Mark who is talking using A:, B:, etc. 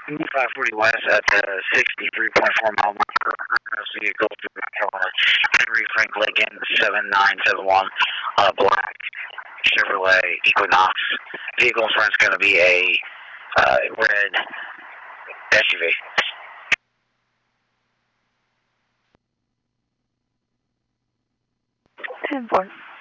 A: 540 west at the 63.4 mile marker. Vehicle through Henry Frank Lincoln 7971 black Chevrolet Equinox. Vehicle in front is going to be a red SUV.
B: 10-4.